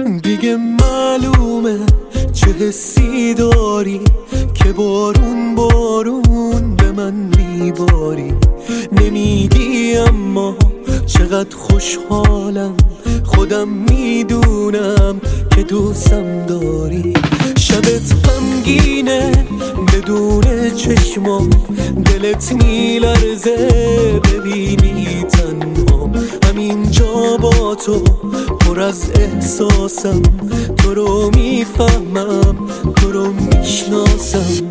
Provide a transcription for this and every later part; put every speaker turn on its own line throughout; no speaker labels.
دیگه معلومه چه حسی داری که بارون بارون به من میباری. نمیگی اما چقدر خوشحالم، خودم میدونم که دوستم داری. شبت غمگینه بدون چشمام، دلت میلرزه ببینی تنهام. همینجا با تو پر از احساسم، تو رو میفهمم، تو رو میشناسم.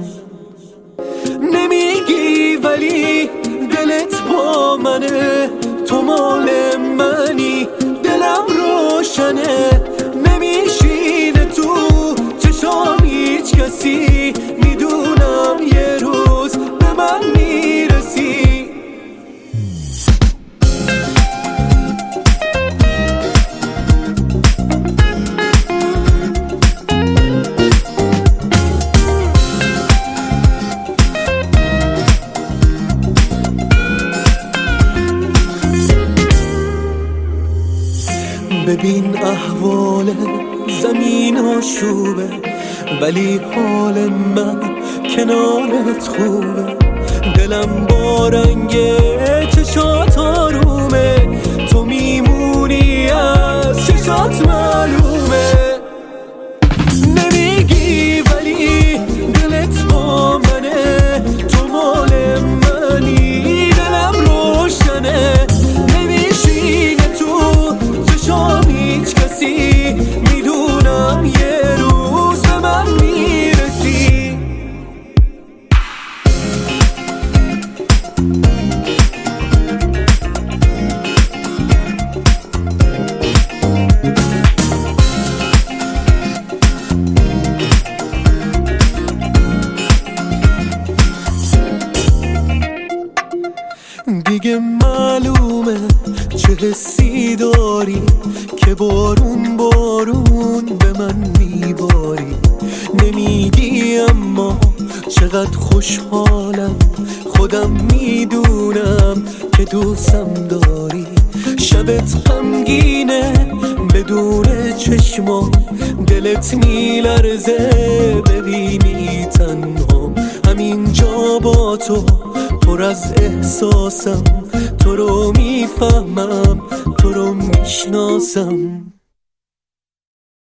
نمیگی ولی دلت با منه، تو مال منی، دلم روشنه. نمیشینه تو چشام هیچ کسی، میدونم یه روز به من میرسی. ببین احوال زمین آشوبه، ولی حال من کنارت خوبه. دلم با رنگ چشات آرومه، تو میمونی از چشات معلومه. نمیگی ولی دلت با منه، تو مال منی، دلم روشنه. نمیشینه تو چشام هیچ کسی، میدونم یه روز به من میرسی. دیگه معلومه چه حسی داری که بارون بارون به من میباری. نمیگی اما چقدر خوشحالم، خودم میدونم که دوستم داری. شبت غمگینه بدون چشمام، دلت میلرزه ببینی تنهام. همینجا با تو پر از احساسم، تو رو میفهمم، تو رو میشناسم.